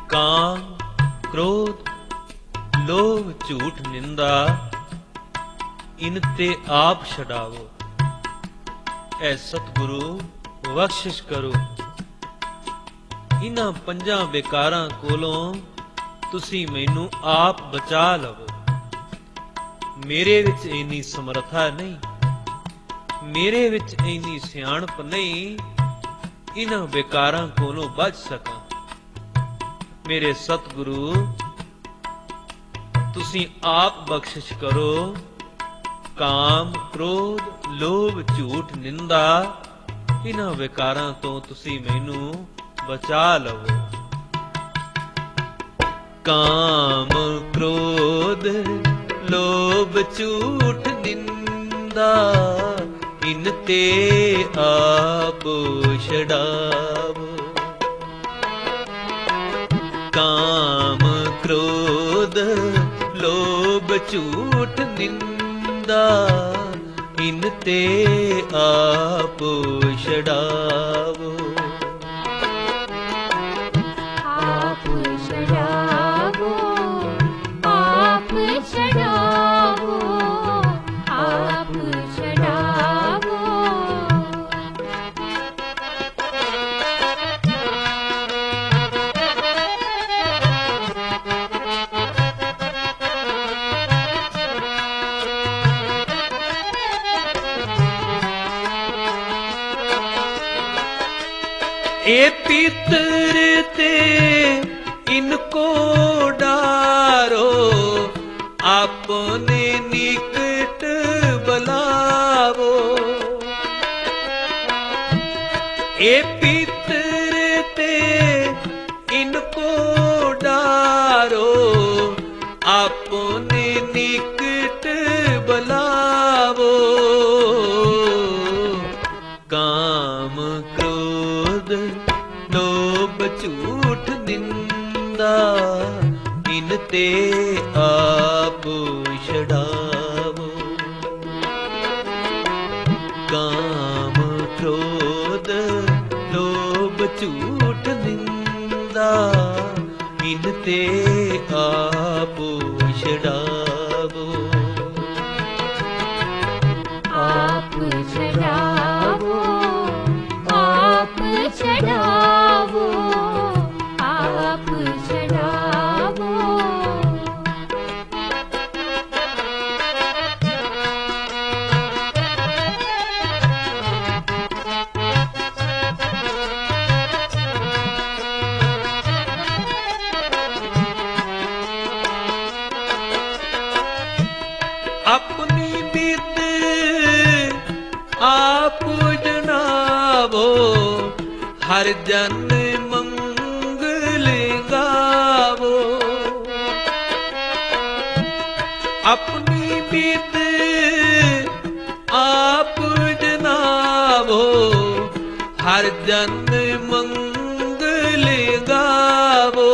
काम क्रोध लोभ झूठ निंदा इनते आप छड़ावो। ऐ सतगुरु बख्शिश करो, इन्हां पंजां बेकारां कोलों तुसी मैनू आप बचा लवो। मेरे विच इन्नी समर्था नहीं, मेरे विच इन्नी सियाणप नहीं, इन्हां बेकारां कोलों बच सकां। मेरे सतगुरु तुसी आप बख्शिश करो, काम क्रोध लोभ झूठ निंदा इन्हां विकारां तो तुसी मैनू बचा लवो। काम क्रोध लोभ झूठ निंदा इनते आप छड़ावो। काम क्रोध लोभ झूठ निंदा इनते आप छड़ावो। आप छड़ावो, आप छड़ावो, आप छड़ावो। ए पितर ते इनको डारो, आपने निकट बुलावो। ए पितर ते इनको डारो, आपने निकट बुलावो। काम क्रोध लोभ झूठ निंदा इनते आप छड़ावो। काम क्रोध लोभ झूठ निंदा इनते आप छड़ावो। आप छड़ावो, आप छड़ावो, आप छड़ावो। अपनी बीत आप जनावो, हर जन मंगल गावो। अपनी बीत आप जनावो, हर जन मंगल गावो।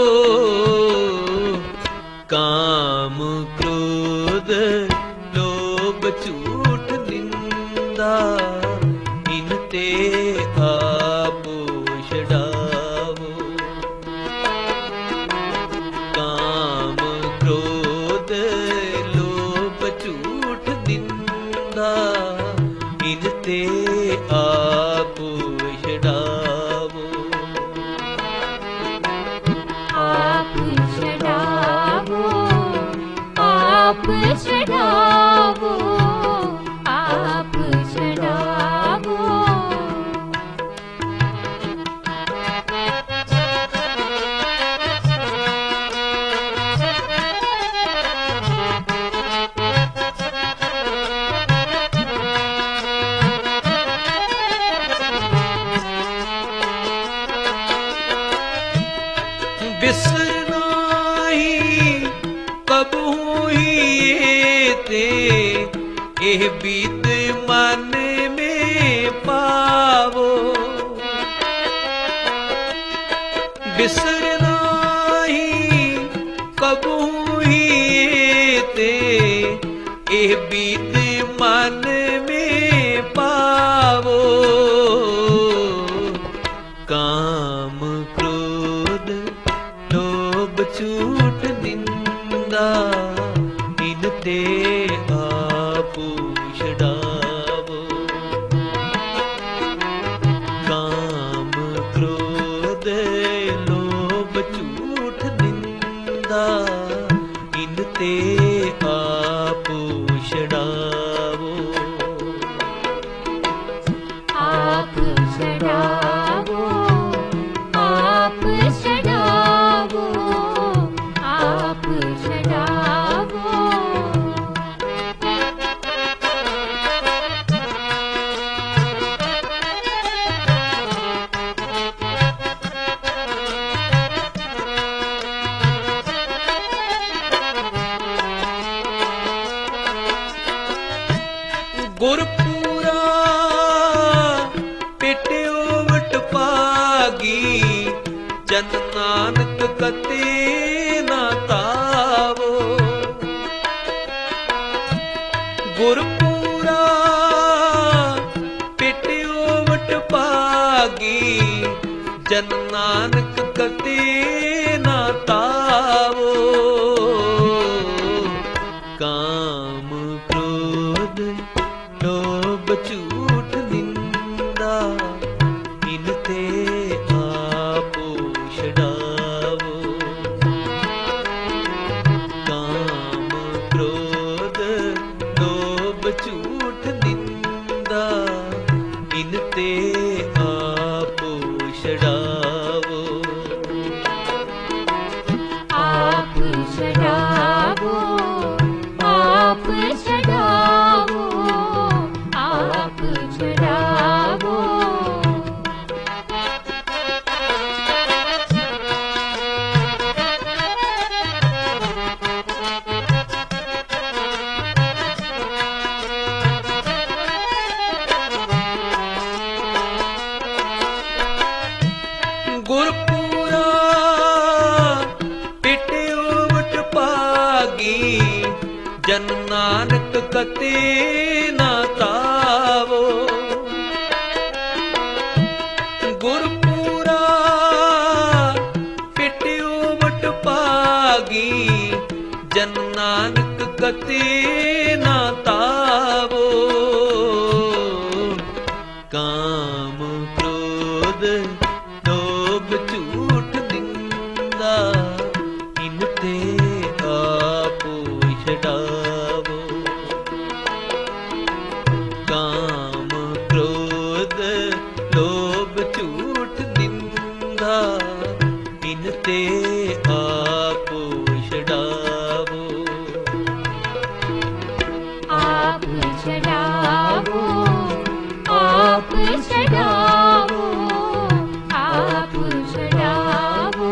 काम क्रोध लोभ झूठ निंदा इनते आप छड़ावो। काम क्रोध लोभ झूठ निंदा इनते आप छड़ावो। आप छड़ावो, आप छड़ावो, आप छड़ावो। बिसरना ही कबहू ही ते एह बीत मन में पावो। बिसरना ही कबहू ही ते एह बीत मन में पावो। काम क्रोध जन नानक कते ना तावो। काम क्रोध लोभ झूठ निंदा इनते आपो छुड़ावो। काम क्रोध लोभ झूठ निंदा इनते आपो छुड़ावो। आप छुड़ावो, आप छुड़ावो, आप छुड़ावो। गुरपुरा पिटियो वट पागी जन नानक कते ना तावो। गुरपुरा पिटियो वट पागी जन नानक कते ना तावो। काम क्रोध लोभ झूठ निंदा इनते आपो छुड़ावो। काम क्रोध लोभ झूठ निंदा इनते आपो छुड़ावो। आप छुड़ावो, आप छुड़ावो, आप छुड़ावो।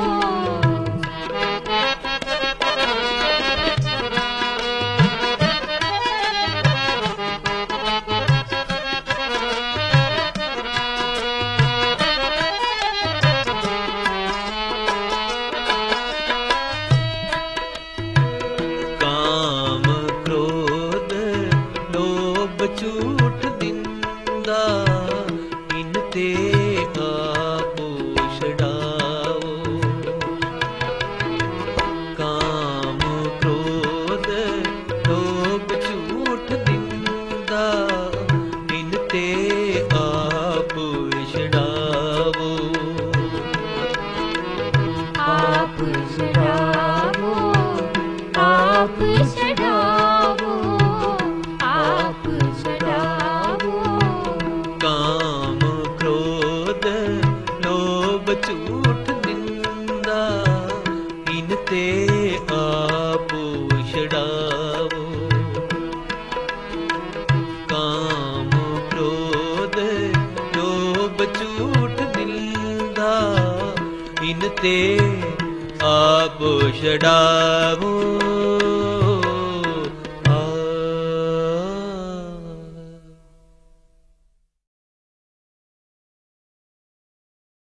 काम क्रोध लोभ झूठ निंदा इनते आपो छुड़ावो। काम क्रोध लोभ झूठ निंदा इनते आपो छुड़ावो। आप छुड़ावो, आप छुड़ावो, आप छुड़ावो। काम क्रोध लोभ झूठ निंदा इनते आपो छुड़ावो। काम क्रोध लोभ झूठ निंदा इनते आपो छुड़ावो।